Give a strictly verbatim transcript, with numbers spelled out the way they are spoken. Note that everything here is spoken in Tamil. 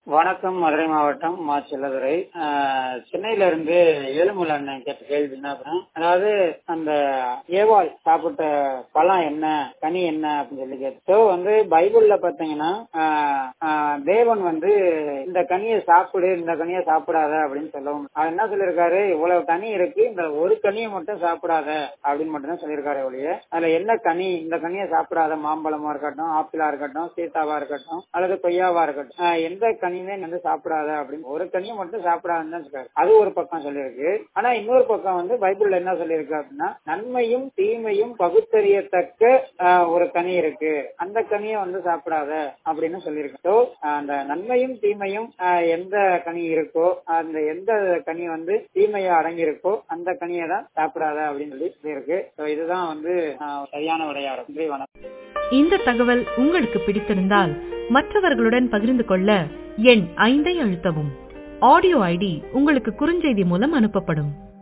வணக்கம். மதுரை மாவட்டம் மா செல்லதுரை. ஆஹ் சென்னையில இருந்து ஏழுமலை அண்ணன் கேட்ட கேள்வி என்ன அப்படின்னா, அதாவது அந்த ஏவாள் சாப்பிட்ட பழம் என்ன, கனி என்ன அப்படின்னு சொல்லி கேட்டு. ஸோ வந்து பைபிள்ல பாத்தீங்கன்னா ஆஹ் ஆஹ் தேவன் வந்து இந்த கனியை சாப்பிடு, இந்த கனியை சாப்பிடாத அப்படின்னு சொல்லவும், அவர் என்ன சொல்லியிருக்காரு, இவ்வளவு கனி இருக்கு, இந்த ஒரு கனியை மட்டும் சாப்பிடாத அப்படின்னு மட்டும் தான் சொல்லியிருக்காரு ஒழிய அதுல என்ன கனி, இந்த கனியை சாப்பிடாத, மாம்பழமா இருக்கட்டும், ஆப்பிளா இருக்கட்டும், சீத்தாவா இருக்கட்டும், அல்லது கொய்யாவா இருக்கட்டும், ஆஹ் எந்த கனியுமே வந்து சாப்பிடாத அப்படின்னு ஒரு கனியை மட்டும் சாப்பிடாதுன்னு தான் சொல்றாரு. அது ஒரு பக்கம் சொல்லியிருக்கு. ஆனா இன்னொரு பக்கம் வந்து பைபிள்ல என்ன சொல்லியிருக்கு அப்படின்னா, நன்மையும் தீமையும் பகுத்தறியத்தக்க ஆஹ் ஒரு கனி இருக்கு, அந்த கனியை வந்து சாப்பிடாத அப்படின்னு சொல்லியிருக்கு. ஸோ அந்த நன்மையும் தீமையும் ஆஹ் எந்த கனி இருக்கோ, அந்த எந்த கனி வந்து தீமையை அடங்கி இருக்கோ அந்த கனியை தான் சாப்பிடாத அப்படின்னு சொல்லி சொல்லியிருக்கு. ஸோ இதுதான் வந்து ஆஹ் சரியான உரையாடல். நன்றி, வணக்கம். இந்த தகவல் உங்களுக்கு பிடித்திருந்தால் மற்றவர்களுடன் பகிர்ந்து கொள்ள எண் ஐந்தை அழுத்தவும். ஆடியோ ஐடி உங்களுக்கு குறுஞ்செய்தி மூலம் அனுப்பப்படும்.